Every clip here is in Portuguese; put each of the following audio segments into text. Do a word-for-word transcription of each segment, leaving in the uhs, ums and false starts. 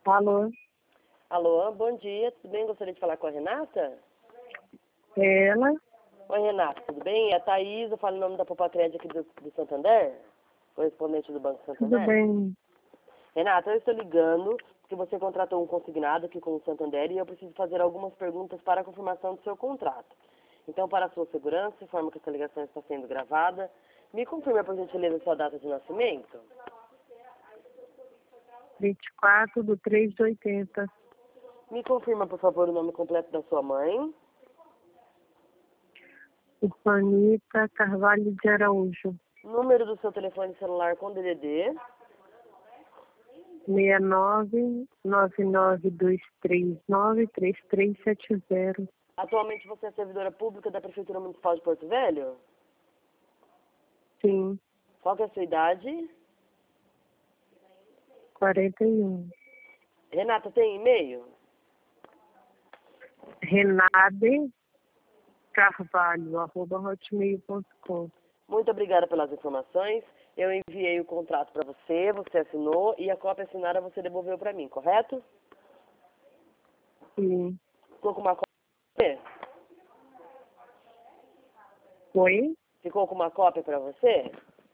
Alô? Alô, bom dia, tudo bem? Gostaria de falar com a Renata? Ela? Oi, Renata, tudo bem? É a Thaís, eu falo em nome da Popacred aqui do, do Santander, correspondente do Banco Santander. Tudo bem. Renata, eu estou ligando porque você contratou um consignado aqui com o Santander e eu preciso fazer algumas perguntas para a confirmação do seu contrato. Então, para a sua segurança, informo que essa ligação está sendo gravada. Me confirma, por gentileza, a sua data de nascimento. vinte e quatro do três de oitenta. Me confirma, por favor, o nome completo da sua mãe. Urbanita Carvalho de Araújo. Número do seu telefone celular com D D D. seis nove nove nove dois três nove três três sete zero. Atualmente você é servidora pública da Prefeitura Municipal de Porto Velho? Sim, Qual que é a sua idade? quarenta e um. Renata, tem e-mail? Renade Carvalho, arroba hotmail ponto com. Muito obrigada pelas informações. Eu enviei o contrato para você, você assinou e a cópia assinada você devolveu para mim, correto? Sim. Ficou com uma cópia? Oi? Ficou com uma cópia para você?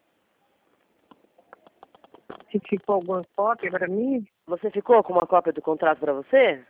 Se ficou alguma cópia para mim? Você ficou com uma cópia do contrato para você?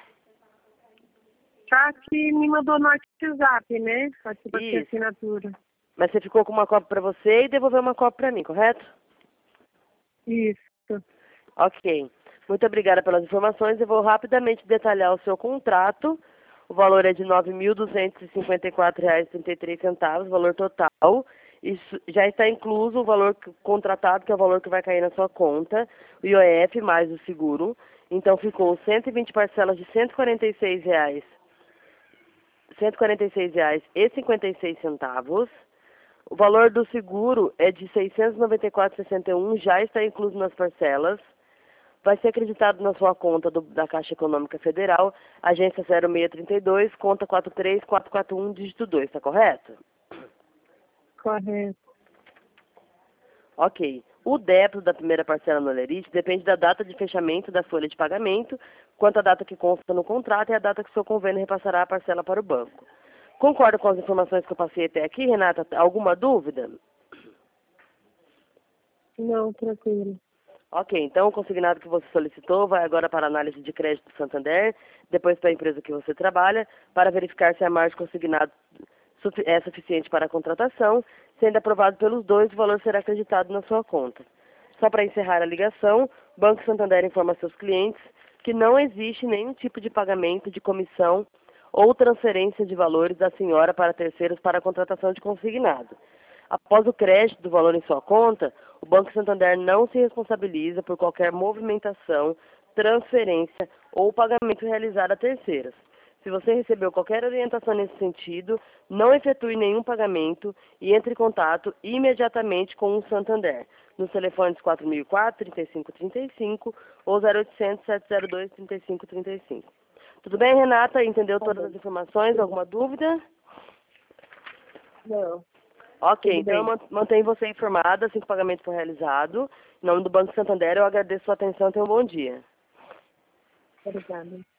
Tá que me mandou no WhatsApp, né? Aqui para ter Isso. assinatura. Mas você ficou com uma cópia para você e devolveu uma cópia para mim, correto? Isso. Ok. Muito obrigada pelas informações. Eu vou rapidamente detalhar o seu contrato. O valor é de nove mil duzentos e cinquenta e quatro reais e trinta e três centavos, valor total. Isso já está incluso o valor contratado, que é o valor que vai cair na sua conta, o I O F mais o seguro. Então ficou cento e vinte parcelas de cento e quarenta e seis reais, cento e quarenta e seis reais e cinquenta e seis centavos. O valor do seguro é de seiscentos e noventa e quatro reais e sessenta e um, já está incluso nas parcelas. Vai ser acreditado na sua conta do, da Caixa Econômica Federal, agência zero seis trinta e dois, conta quatro três quatro quatro um, dígito dois, está correto? Correto. Ok. O débito da primeira parcela no Olerite depende da data de fechamento da folha de pagamento, quanto à data que consta no contrato e a data que o seu convênio repassará a parcela para o banco. Concorda com as informações que eu passei até aqui, Renata? Alguma dúvida? Não, tranquilo. Ok, então o consignado que você solicitou vai agora para a análise de crédito do Santander, depois para a empresa que você trabalha, para verificar se a margem consignada é suficiente para a contratação. Sendo aprovado pelos dois, o valor será acreditado na sua conta. Só para encerrar a ligação, o Banco Santander informa seus clientes que não existe nenhum tipo de pagamento de comissão ou transferência de valores da senhora para terceiros para a contratação de consignado. Após o crédito do valor em sua conta, o Banco Santander não se responsabiliza por qualquer movimentação, transferência ou pagamento realizado a terceiros. Se você recebeu qualquer orientação nesse sentido, não efetue nenhum pagamento e entre em contato imediatamente com o Santander, nos telefones quatro mil e quatro, trinta e cinco trinta e cinco ou zero oitocentos, sete zero dois, trinta e cinco trinta e cinco. Tudo bem, Renata? Entendeu todas as informações? Alguma dúvida? Não. Ok, Tudo então eu bem. man- mantenho você informada assim que o pagamento for realizado. Em nome do Banco Santander, eu agradeço a sua atenção e tenha um bom dia. Obrigada.